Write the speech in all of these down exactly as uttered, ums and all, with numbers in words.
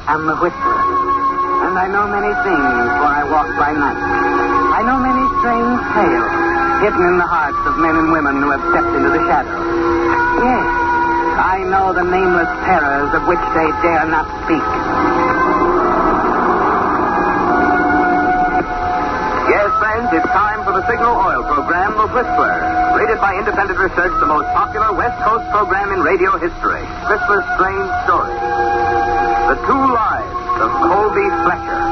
am the Whisperer. And I know many things, for I walk by night. I know many strange tales hidden in the hearts of men and women who have stepped into the shadows. Yes, I know the nameless terrors of which they dare not speak. Yes, friends, it's time for the Signal Oil program, The Whistler. Rated by independent research, the most popular West Coast program in radio history. Whistler's Strange Story. The Two Lives of Colby Fletcher.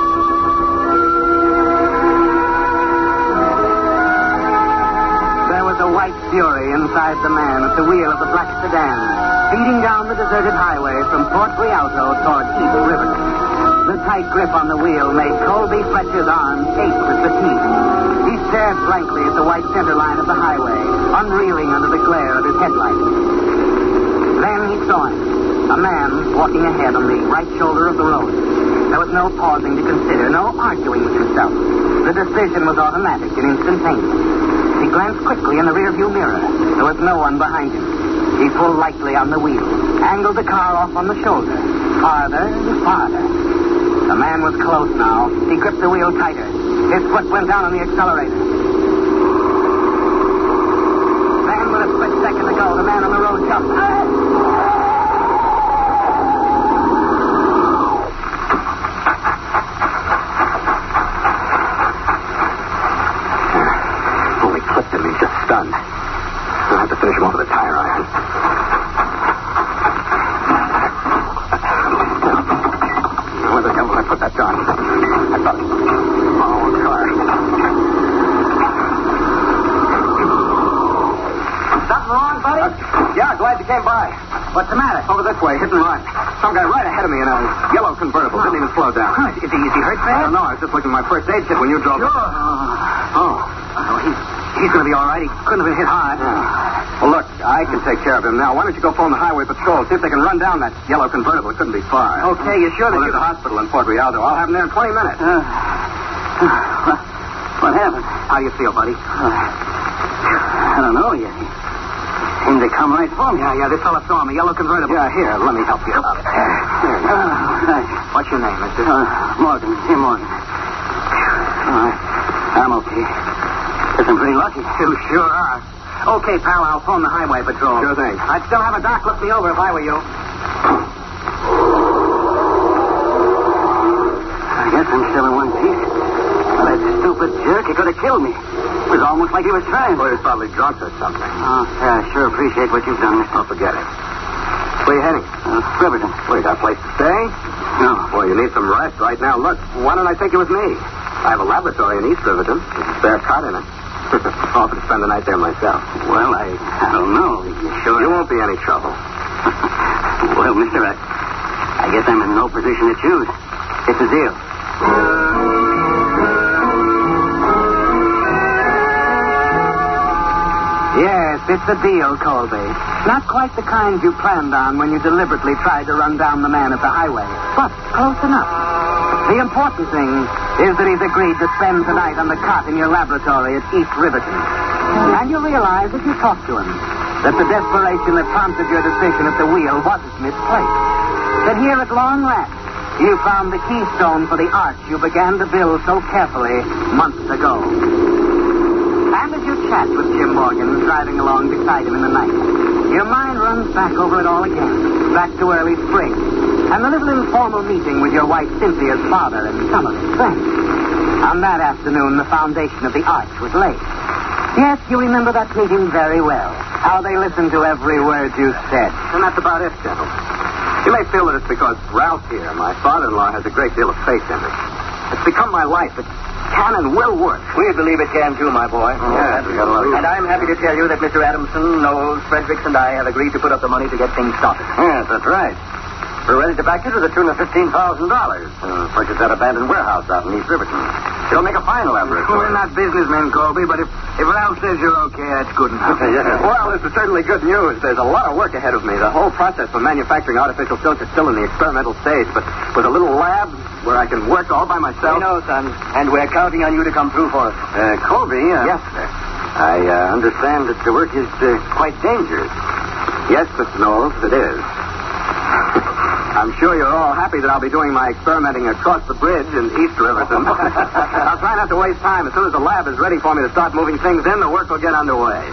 There was a white fury inside the man at the wheel of the black sedan, speeding down the deserted highway from Port Rialto toward East Riverton. The tight grip on the wheel made Colby Fletcher's arms ache with fatigue. He stared blankly at the white center line of the highway, unreeling under the glare of his headlights. Then he saw him, a man walking ahead on the right shoulder of the road. There was no pausing to consider, no arguing with himself. The decision was automatic and instantaneous. He glanced quickly in the rearview mirror. There was no one behind him. He pulled lightly on the wheel, angled the car off on the shoulder, farther and farther. The man was close now. He gripped the wheel tighter. His foot went down on the accelerator. Then, with a split second to go, the man on the road jumped. Only clipped him. He's just stunned. We'll have to finish him off with a tire iron. Where the hell did I put that gun? I thought... Oh, car. Something wrong, buddy? Uh, yeah, glad you came by. What's the matter? Over this way, hit and run. Some guy right ahead of me in a yellow convertible. Oh. Didn't even slow down. Oh, is, he, is he hurt I bad? don't know. I was just looking at my first aid kit when you drove Sure. up. Oh. Oh, he's, he's going to be all right. He couldn't have been hit hard. Yeah. Well, look, I can take care of him now. Why don't you go phone the highway patrol, see if they can run down that yellow convertible. It couldn't be far. Okay, you sure that Well, you... there's a hospital in Port Rialto. I'll have him there in twenty minutes. Uh, what happened? How do you feel, buddy? Uh, I don't know yet. He seemed to come right for me. Yeah, yeah, this fella saw him, a yellow convertible. Yeah, here, let me help you. Uh, there you go. Uh, What's your name, mister? Uh, Morgan. Hey, Morgan. Uh, I'm okay. Guess I'm pretty lucky. You sure are. Okay, pal, I'll phone the highway patrol. Sure thing. I'd still have a doc look me over if I were you. I guess I'm still in one piece. Well, that stupid jerk, he could have killed me. It was almost like he was trying. Well, he was probably drunk or something. Oh, yeah, I sure appreciate what you've done, mister. Oh, forget it. Where you heading? Uh, Riverton. Well, you got a place to stay? No. Well, you need some rest right now. Look, why don't I take you with me? I have a laboratory in East Riverton. There's a spare cot in it. I'll offer to spend the night there myself. Well, I, I don't know. You sure? You won't be any trouble. Well, mister, I, I guess I'm in no position to choose. It's a deal. Yes, it's a deal, Colby. Not quite the kind you planned on when you deliberately tried to run down the man at the highway, but close enough. The important thing is that he's agreed to spend tonight on the cot in your laboratory at East Riverton. And you realize, as you talk to him, that the desperation that prompted your decision at the wheel wasn't misplaced. That here at long last, you found the keystone for the arch you began to build so carefully months ago. And as you chat with Jim Morgan, driving along beside him in the night, your mind runs back over it all again, back to early spring, and the little informal meeting with your wife Cynthia's father and some of his friends. On that afternoon, the foundation of the arch was laid. Yes, you remember that meeting very well, how they listened to every word you said. And that's about it, gentlemen. You may feel that it's because Ralph here, my father-in-law, has a great deal of faith in me. It's become my life. It can and will work. We believe it can, too, my boy. Oh, yes, we got a lot of... And I'm happy to tell you that Mister Adamson, Knowles, Fredericks, and I have agreed to put up the money to get things started. Yes, that's right. We're ready to back you to the tune of fifteen thousand dollars. Uh, purchase that abandoned warehouse out in East Riverton. It'll make a fine laboratory. We're not businessmen, Colby, but if, if Ralph says you're okay, that's good enough. Yeah. Well, this is certainly good news. There's a lot of work ahead of me. The whole process for manufacturing artificial silk is still in the experimental stage, but with a little lab where I can work all by myself. We know, son, and we're counting on you to come through for us. Uh, Colby? Uh, Yes, sir. I uh, understand that the work is uh, quite dangerous. Yes, Mister Knowles, it is. I'm sure you're all happy that I'll be doing my experimenting across the bridge in East Riverton. I'll try not to waste time. As soon as the lab is ready for me to start moving things in, the work will get underway.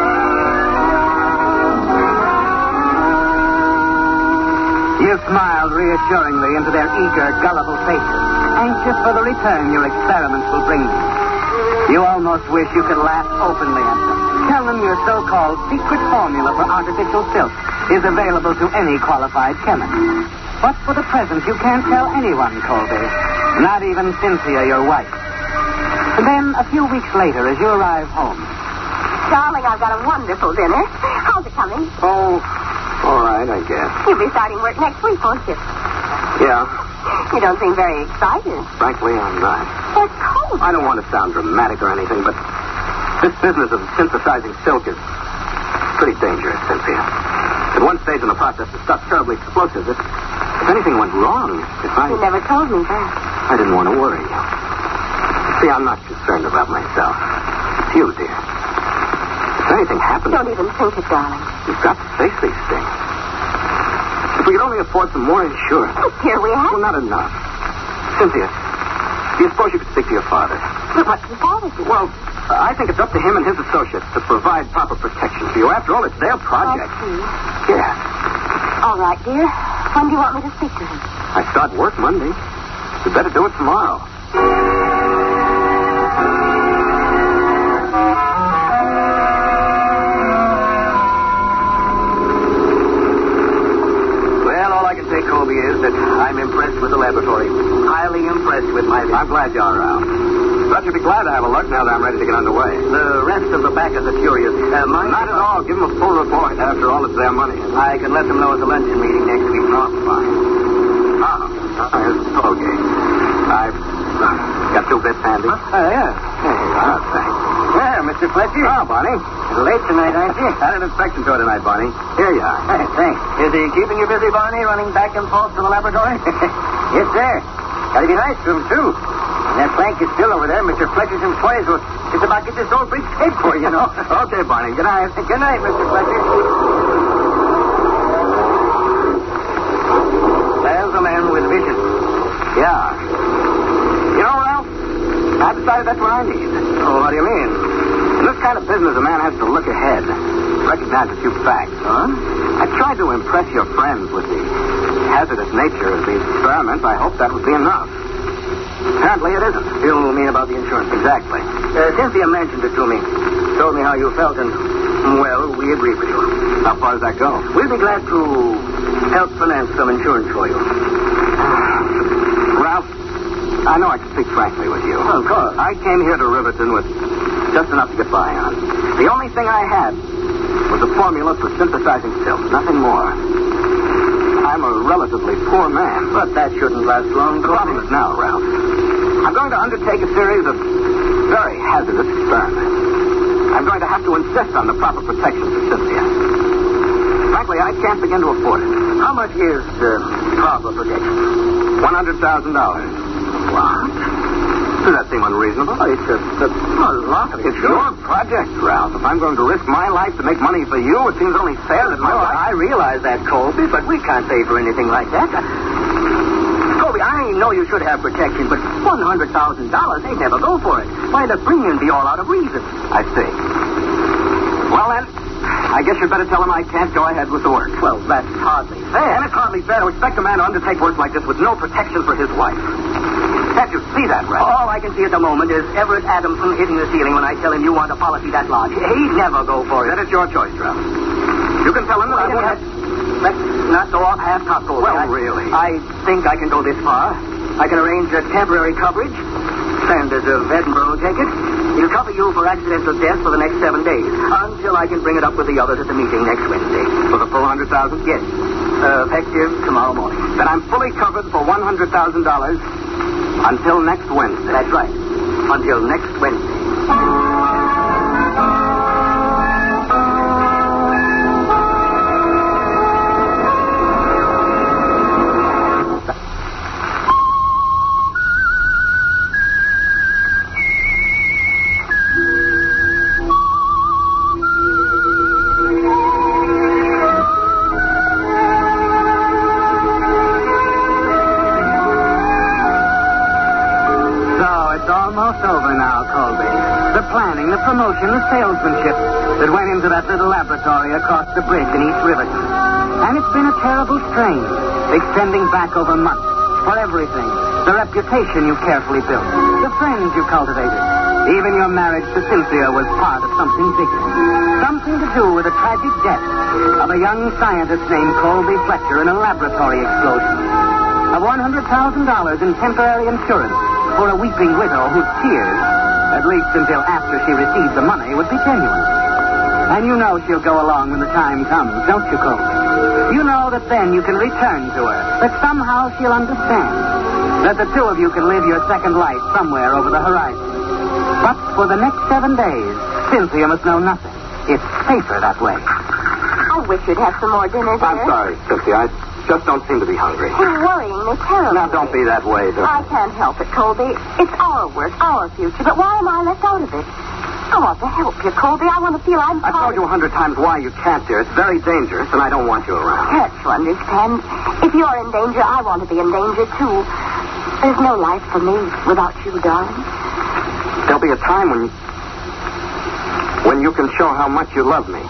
You smiled reassuringly into their eager, gullible faces, anxious for the return your experiments will bring them. You almost wish you could laugh openly at them. Tell them your so-called secret formula for artificial silk is available to any qualified chemist. But for the present, you can't tell anyone, Colby. Not even Cynthia, your wife. And then, a few weeks later, as you arrive home. Darling, I've got a wonderful dinner. How's it coming? Oh, all right, I guess. You'll be starting work next week, won't you? Yeah. You don't seem very excited. Frankly, I'm not. But Colby. I don't want to sound dramatic or anything, but this business of synthesizing silk is pretty dangerous, Cynthia. At one stage in the process, the stuff's terribly explosive. If, if anything went wrong, if I... You never told me that. I didn't want to worry you. See, I'm not concerned about myself. It's you, dear. If anything happens... Don't even think it, darling. You've got to face these things. If we could only afford some more insurance... But here we have... Well, not enough. Cynthia, do you suppose you could speak to your father? But what's the father do? Well, I think it's up to him and his associates to provide proper protection for you. After all, it's their project. I see. Yeah. All right, dear. When do you want me to speak to him? I start work Monday. You better do it tomorrow. Well, all I can say, Colby, is that I'm impressed with the laboratory. Highly impressed with my... I'm glad you're around. Thought you'd be glad to have a look now that I'm ready to get underway. The rest of the backers are curious. Uh, mine... Not at all. Give them a full report. After all, it's their money. I can let them know at the luncheon meeting next week. Oh, fine. Ah, here's the toll gate. I've uh, got two bits handy. Uh, yeah. Hey, oh, thanks. Yeah, Mister Fletcher. Oh, Bonnie. You're late tonight, aren't you? Had an inspection to it tonight, Bonnie. Here you are. Hey, thanks. Is he keeping you busy, Bonnie, running back and forth to the laboratory? Yes, sir. Gotta be nice to him, too. And that plank is still over there. Mister Fletcher's employees will just about get this old bridge paid for, you know. Okay, Barney. Good night. Good night, Mister Fletcher. There's a man with vision. Yeah. You know, Ralph, I decided that's what I need. Oh, what do you mean? In this kind of business, a man has to look ahead, recognize a few facts. Huh? I tried to impress your friends with the hazardous nature of these experiments. I hoped that would be enough. Apparently it isn't. You mean about the insurance? Exactly. Uh, Cynthia mentioned it to me. Told me how you felt, and, well, we agree with you. How far does that go? We'll be glad to help finance some insurance for you. Ralph, I know I can speak frankly with you. Oh, of course. I came here to Riverton with just enough to get by on. The only thing I had was a formula for synthesizing silk, nothing more. I'm a relatively poor man. But that shouldn't last long. The problem is now, Ralph. I'm going to undertake a series of very hazardous experiments. I'm going to have to insist on the proper protection for Cynthia. Frankly, I can't begin to afford it. How much is the proper protection? one hundred thousand dollars. What? Does that seem unreasonable? Oh, it's a, a, a lot of it. It's your project, Ralph. If I'm going to risk my life to make money for you, it seems only fair that my oh, wife... I realize that, Colby, but we can't pay for anything like that. Colby, I know you should have protection, but one hundred thousand dollars, they'd never go for it. Why, the premium be all out of reason. I see. Well, then, I guess you'd better tell him I can't go ahead with the work. Well, that's hardly fair. And it's hardly fair to expect a man to undertake work like this with no protection for his wife. Can't you see that, Ralph? All I can see at the moment is Everett Adamson hitting the ceiling when I tell him you want a policy that large. He'd never go for it. Then it's your choice, Ralph. You can tell him that I won't have... Let's not go off half-cocked, Colby. Well, I, really? I think I can go this far. I can arrange a temporary coverage. Sanders of Edinburgh will take it. He'll cover you for accidental death for the next seven days, until I can bring it up with the others at the meeting next Wednesday. For the full one hundred thousand dollars? Yes. Uh, effective tomorrow morning. Then I'm fully covered for one hundred thousand dollars until next Wednesday. That's right. Until next Wednesday. promotion of salesmanship that went into that little laboratory across the bridge in East Riverton. And it's been a terrible strain, extending back over months, for everything. The reputation you've carefully built, the friends you've cultivated. Even your marriage to Cynthia was part of something bigger. Something to do with the tragic death of a young scientist named Colby Fletcher in a laboratory explosion. Of one hundred thousand dollars in temporary insurance for a weeping widow whose tears, at least until after she received the money, would be genuine. And you know she'll go along when the time comes, don't you, Colby? You know that then you can return to her, that somehow she'll understand, that the two of you can live your second life somewhere over the horizon. But for the next seven days, Cynthia must know nothing. It's safer that way. I wish you'd have some more dinner, dear. I'm sorry, Cynthia. I just don't seem to be hungry. You're worrying me terribly. Now, don't be that way, though. I can't help it, Colby. It's our work, our future. But why am I left out of it? I want to help you, Colby. I want to feel I'm I've told you a hundred times why you can't, dear. It's very dangerous, and I don't want you around. Can't you understand? If you're in danger, I want to be in danger, too. There's no life for me without you, darling. There'll be a time when when you can show how much you love me.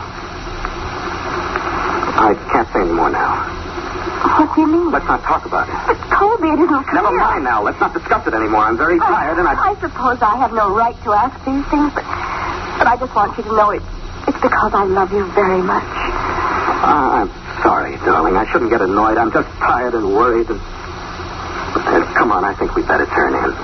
I can't say any more now. What do you mean? Let's not talk about it. But, Colby, it isn't clear. Never mind now. Let's not discuss it anymore. I'm very tired, and I... I suppose I have no right to ask these things, but, but I just want you to know it, it's because I love you very much. Uh, I'm sorry, darling. I shouldn't get annoyed. I'm just tired and worried. And... Uh, come on, I think we'd better turn in.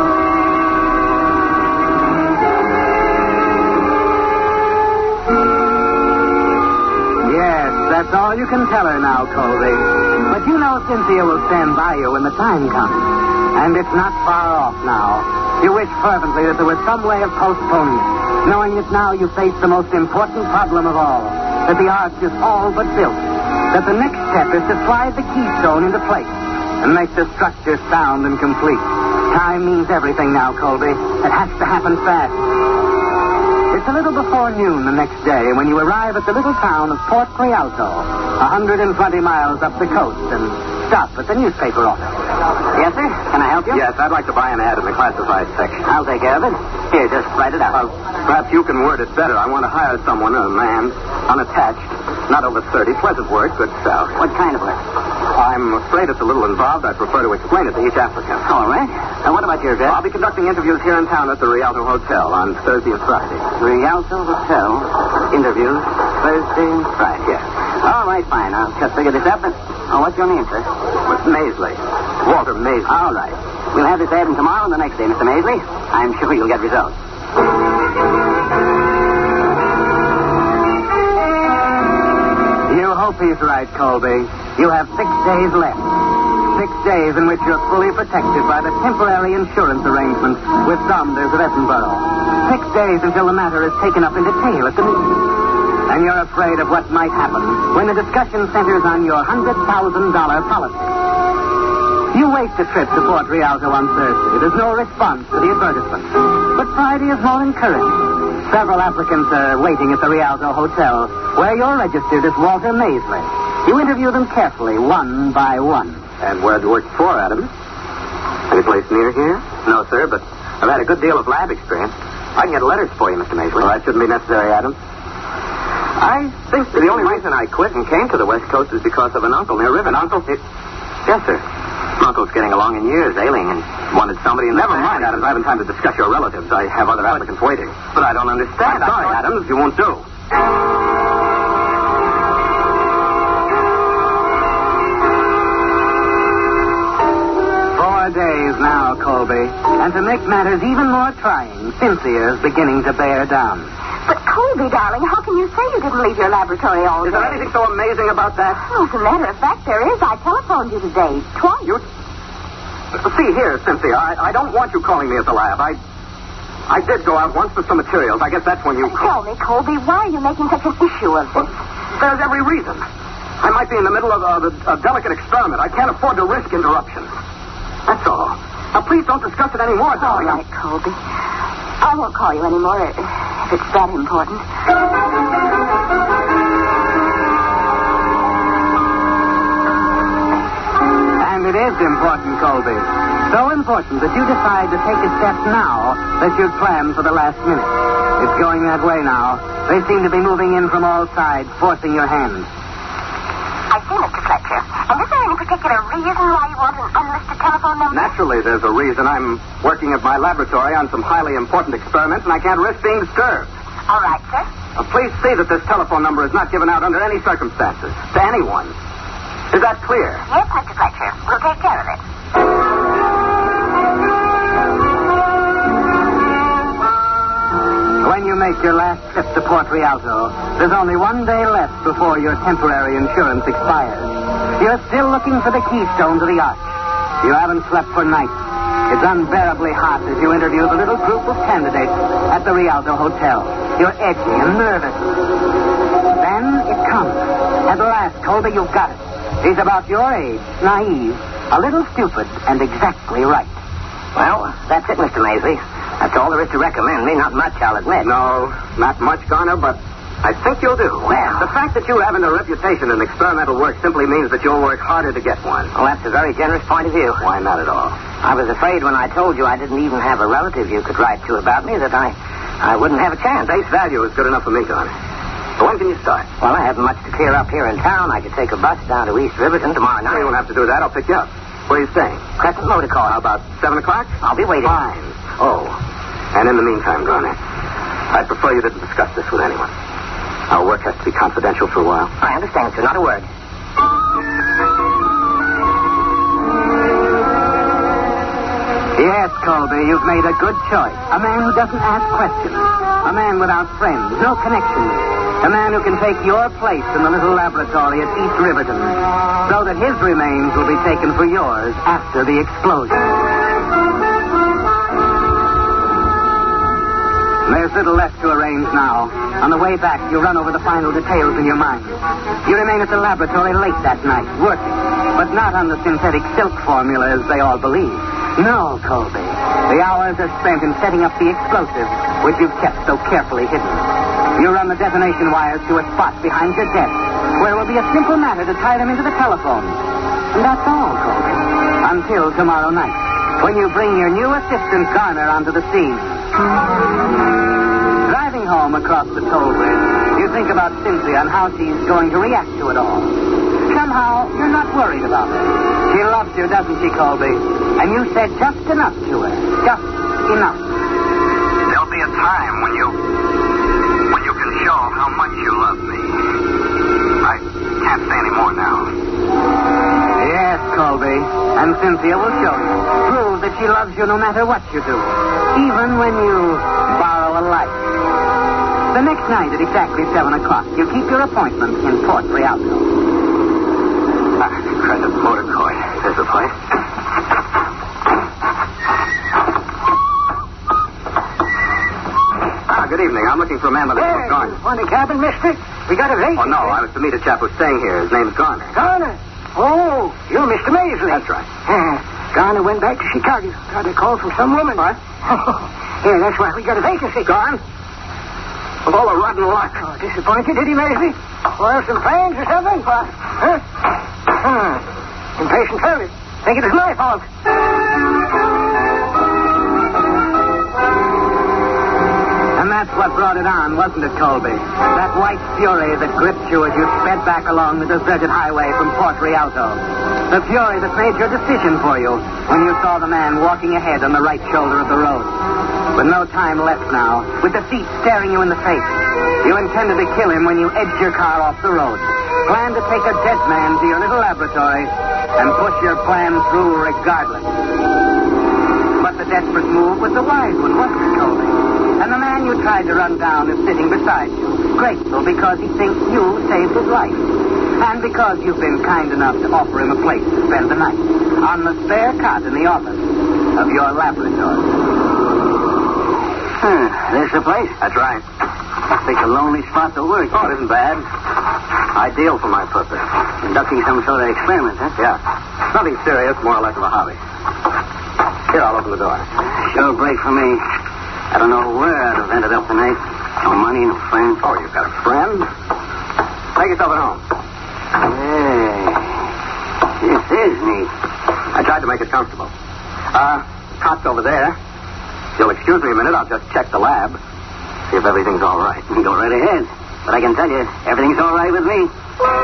Yes, that's all you can tell her now, Colby. But you know Cynthia will stand by you when the time comes. And it's not far off now. You wish fervently that there was some way of postponing it, knowing that now you face the most important problem of all, that the arch is all but built, that the next step is to slide the keystone into place and make the structure sound and complete. Time means everything now, Colby. It has to happen fast. It's a little before noon the next day when you arrive at the little town of Port Rialto, one hundred twenty miles up the coast, and stop at the newspaper office. Yes, sir? Can I help you? Yes, I'd like to buy an ad in the classified section. I'll take care of it. Here, just write it out. Well, perhaps you can word it better. I want to hire someone, a man, unattached, not over thirty, pleasant work, good salary. What kind of work? I'm afraid it's a little involved. I prefer to explain it to each applicant. All right. Now, what about your address? I'll be conducting interviews here in town at the Rialto Hotel on Thursday and Friday. Rialto Hotel. Interviews Thursday and Friday. Yes. All right, fine. I'll just figure this up. And, oh, what's your name, sir? With Maisley. Walter Maisley. All right. We'll have this ad in tomorrow and the next day, Mister Maisley. I'm sure you'll get results. You hope he's right, Colby. You have six days left. Six days in which you're fully protected by the temporary insurance arrangement with Saunders of Edinburgh. Six days until the matter is taken up in detail at the meeting. And you're afraid of what might happen when the discussion centers on your one hundred thousand dollars policy. You waste a trip to Port Rialto on Thursday. There's no response to the advertisement. But Friday is more encouraging. Several applicants are waiting at the Rialto Hotel, where you're registered as Walter Maisley. You interview them carefully, one by one. And where'd you work before, Adams? Any place near here? No, sir, but I've had a good deal of lab experience. I can get letters for you, Mister Maisley. Well, that shouldn't be necessary, Adams. I think the only reason I quit and came to the West Coast is because of an uncle near River. An uncle? It... Yes, sir. Uncle's getting along in years, ailing, and wanted somebody in the Never mind, Adams. I haven't time to discuss your relatives. I have other applicants waiting. But I don't understand. I'm sorry, thought... Adams. You won't do. Four days now, Colby. And to make matters even more trying, Cynthia is beginning to bear down. But, Colby, darling, how can you say you didn't leave your laboratory all Is day? there anything so amazing about that? Well, as a matter of fact, there is. I telephoned you today, twice. You... See here, Cynthia, I, I don't want you calling me at the lab. I I did go out once for some materials. I guess that's when you... Tell me, Colby, why are you making such an issue of this? There's every reason. I might be in the middle of a, a delicate experiment. I can't afford to risk interruption. That's all. Now, please don't discuss it anymore, darling. All right, Colby. I won't call you anymore if it's that important. And it is important, Colby. So important that you decide to take a step now that you'd planned for the last minute. It's going that way now. They seem to be moving in from all sides, forcing your hand. I see, Mister Fletcher. And is there any particular reason why you want an unlisted telephone number? Naturally, there's a reason. I'm working at my laboratory on some highly important experiments, and I can't risk being disturbed. All right, sir. Now, please see that this telephone number is not given out under any circumstances to anyone. Is that clear? Yes, Mister Fletcher. We'll take care of it. When you make your last trip to Port Rialto, there's only one day left before your temporary insurance expires. You're still looking for the keystone to the arch. You haven't slept for nights. It's unbearably hot as you interview the little group of candidates at the Rialto Hotel. You're edgy and nervous. Then it comes. At last, Colby, you've got it. He's about your age, naive, a little stupid, and exactly right. Well, that's it, Mister Maisley. That's all there is to recommend me. Not much, I'll admit. No, not much, Garner, but I think you'll do. Well, the fact that you haven't a reputation in experimental work simply means that you'll work harder to get one. Well, that's a very generous point of view. Why, not at all. I was afraid when I told you I didn't even have a relative you could write to about me that I, I wouldn't have a chance. Face value is good enough for me, Garner. So when can you start? Well, I haven't much to clear up here in town. I could take a bus down to East Riverton tomorrow night. No, you won't have to do that. I'll pick you up. Where are you staying? Crescent Motor Car. How about seven o'clock? I'll be waiting. Fine. Oh. And in the meantime, Garner, I'd prefer you didn't discuss this with anyone. Our work has to be confidential for a while. I understand, sir. Not a word. Yes, Colby, you've made a good choice. A man who doesn't ask questions. A man without friends, no connections. A man who can take your place in the little laboratory at East Riverton, so that his remains will be taken for yours after the explosion. There's little left to arrange now. On the way back, you run over the final details in your mind. You remain at the laboratory late that night, working, but not on the synthetic silk formula as they all believe. No, Colby. The hours are spent in setting up the explosive, which you've kept so carefully hidden. You run the detonation wires to a spot behind your desk, where it will be a simple matter to tie them into the telephone. And that's all, Colby. Until tomorrow night, when you bring your new assistant, Garner, onto the scene. Driving home across the toll bridge, you think about Cynthia and how she's going to react to it all. Somehow, you're not worried about her. She loves you, doesn't she, Colby? And you said just enough to her. Just enough. There'll be a time when you... when you can show how much you love me. I can't say any more now. Yes, Colby. And Cynthia will show you. Prove that she loves you no matter what you do. Even when you borrow a life. The next night at exactly seven o'clock, you keep your appointment in Port Rialto. Ah, Crescent Motor Court. There's the place. Ah, good evening. I'm looking for a man by the name of Garner. Want a cabin, mister? We got a vacancy. Oh, no. I was to meet a chap who's staying here. His name's Garner. Garner? Oh, you're Mister Maisley. That's right. Uh, Garner went back to Chicago. Got a call from some woman. What? Yeah, that's why we got a vacancy. Gone? Of all the rotten luck. Oh, disappointed, did he, Maisley? Well, some plans or something? What? Huh? Hmm. Impatient fellas. Think it was my fault. And that's what brought it on, wasn't it, Colby? That white fury that gripped you as you sped back along the deserted highway from Port Rialto. The fury that made your decision for you when you saw the man walking ahead on the right shoulder of the road. With no time left now, with defeat staring you in the face, you intended to kill him when you edged your car off the road. Planned to take a dead man to your little laboratory and push your plan through regardless. But the desperate move was the wise one, wasn't it, Colby? And the man you tried to run down is sitting beside you, grateful because he thinks you saved his life. And because you've been kind enough to offer him a place to spend the night on the spare cot in the office of your laboratory. Hmm, there's the place. That's right. Must be a lonely spot to work. Oh, it isn't bad. Ideal for my purpose. Conducting some sort of experiment, huh? Yeah. Nothing serious, more or less of a hobby. Here, I'll open the door. Sure break for me. I don't know where I'd have ended up tonight. No money, no friends. Oh, you've got a friend? Take yourself at home. Hey, this is neat. I tried to make it comfortable. Uh, cot's over there. If you'll excuse me a minute, I'll just check the lab. see if everything's all right. Go right ahead. But I can tell you, everything's all right with me.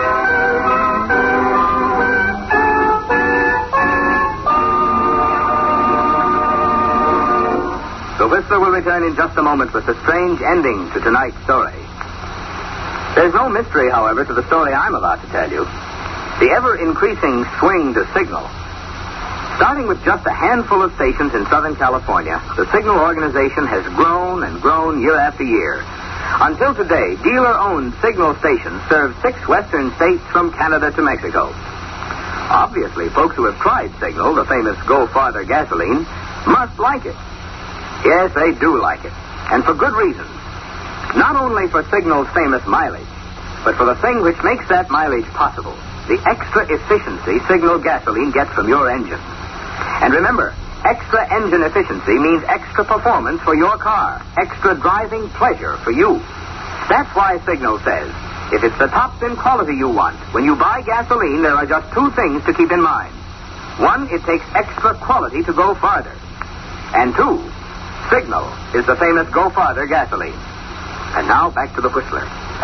The Whistler will return in just a moment with the strange ending to tonight's story. There's no mystery, however, to the story I'm about to tell you. The ever-increasing swing to signal. Starting with just a handful of stations in Southern California, the Signal organization has grown and grown year after year. Until today, dealer-owned Signal stations serve six western states from Canada to Mexico. Obviously, folks who have tried Signal, the famous Go Farther gasoline, must like it. Yes, they do like it. And for good reason. Not only for Signal's famous mileage, but for the thing which makes that mileage possible, the extra efficiency Signal gasoline gets from your engine. And remember, extra engine efficiency means extra performance for your car, extra driving pleasure for you. That's why Signal says, if it's the top fin quality you want, when you buy gasoline, there are just two things to keep in mind. One, it takes extra quality to go farther. And two, Signal is the famous Go Farther gasoline. And now, back to the Whistler.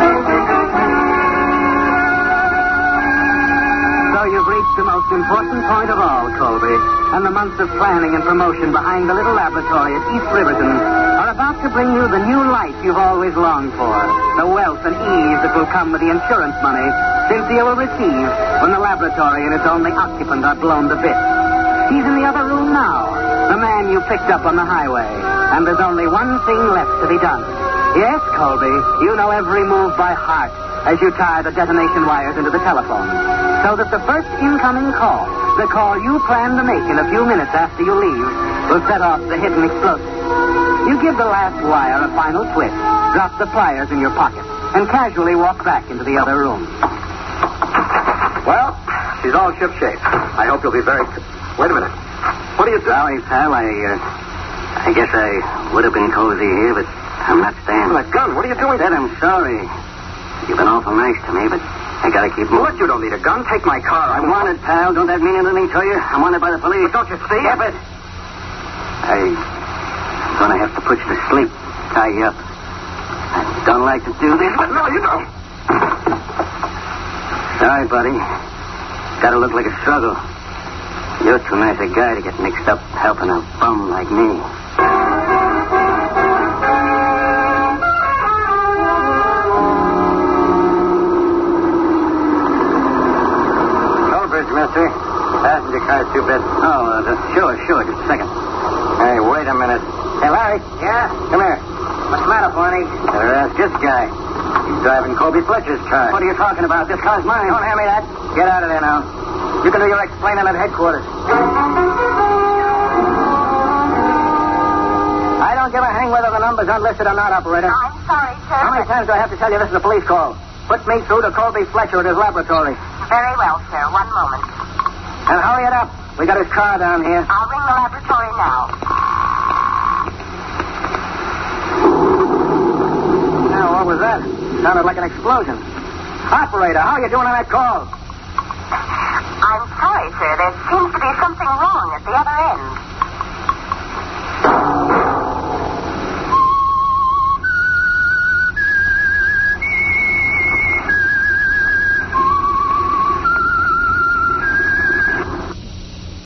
So you've reached the most important point of all, Colby. And the months of planning and promotion behind the little laboratory at East Riverton are about to bring you the new life you've always longed for. The wealth and ease that will come with the insurance money Cynthia will receive when the laboratory and its only occupant are blown to bits. He's in the other room now, the man you picked up on the highway. And there's only one thing left to be done. Yes, Colby, you know every move by heart as you tie the detonation wires into the telephone. So that the first incoming call, the call you plan to make in a few minutes after you leave, will set off the hidden explosive. You give the last wire a final twist, drop the pliers in your pocket, and casually walk back into the other room. Well, she's all shipshape. I hope you'll be very... Wait a minute. What are you doing? Sorry, pal. I, uh, I guess I would have been cozy here, but I'm not staying. That gun, what are you doing? Dad, I'm sorry. You've been awful nice to me, but I gotta keep moving. What? You don't need a gun. Take my car. I'm wanted, pal. Don't that mean anything to you? I'm wanted by the police. But don't you see? Stop it. I... I'm gonna have to put you to sleep. Tie you up. I don't like to do this, but... No, you don't. Sorry, buddy. Gotta look like a struggle. You're too nice a guy to get mixed up helping a bum like me. Tollbridge, mister. Passenger car's too bad. Oh, uh, the, sure, sure. Just a second. Hey, wait a minute. Hey, Larry. Yeah? Come here. What's the matter, Barney? Better ask this guy. He's driving Colby Fletcher's car. What are you talking about? This car's mine. Don't hand me that. Get out of there now. You can do your explaining at headquarters. I don't give a hang whether the number's unlisted or not, operator. I'm sorry, sir. How many times do I have to tell you this is a police call? Put me through to Colby Fletcher at his laboratory. Very well, sir. One moment. And hurry it up. We got his car down here. I'll ring the laboratory now. Now, what was that? Sounded like an explosion. Operator, how are you doing on that call? I'm sorry, sir. There seems to be something wrong at the other end.